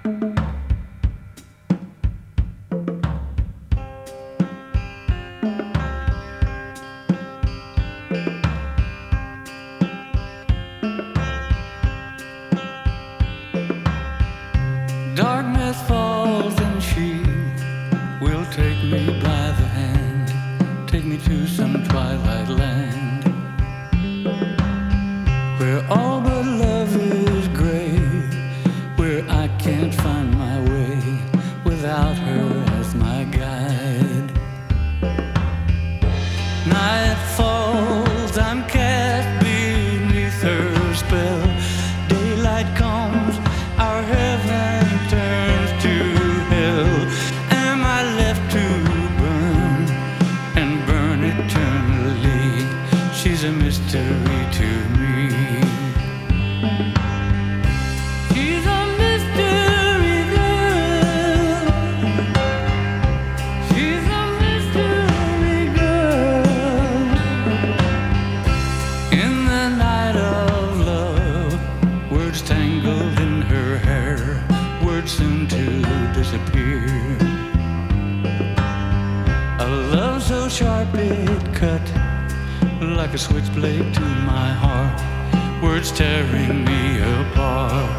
Darkness falls and she will take me by the hand, take me to some twilight land, where all but love is gray, where I can't find my way without her as my guide. Night falls, I'm cast beneath her spell. Daylight comes, our heaven turns to hell. Am I left to burn and burn eternally? She's a mystery to me. She's a mystery girl. She's a mystery girl. In the night of love, words tangled in her hair, words soon to disappear. A love so sharp it cut like a switchblade to my heart, words tearing me apart.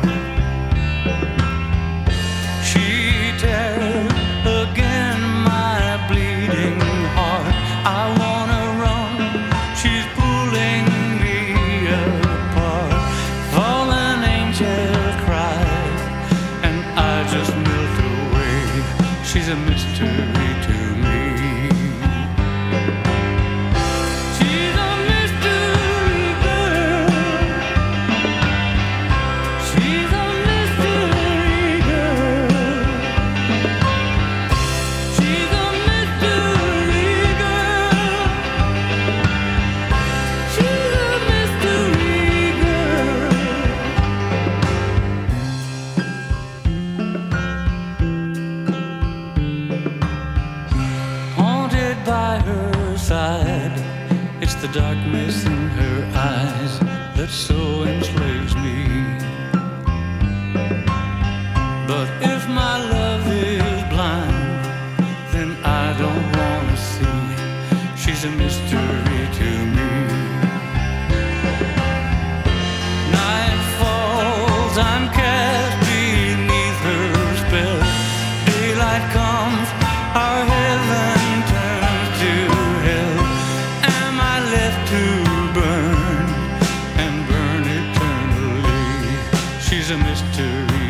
She tears again my bleeding heart. I wanna run, she's pulling me apart. Fallen angel cries, and I just melt away. She's a mystery to me. She's a mystery girl. She's a mystery girl. She's a mystery girl. She's a mystery girl. Haunted by her side, it's the darkness in her eyes that so enslaves me. But if my love is blind, then I don't wanna see. She's a mystery to me. Night falls, I'm cast beneath her spell. Daylight comes, our heaven turns to hell. Am I left to burn and burn eternally? She's a mystery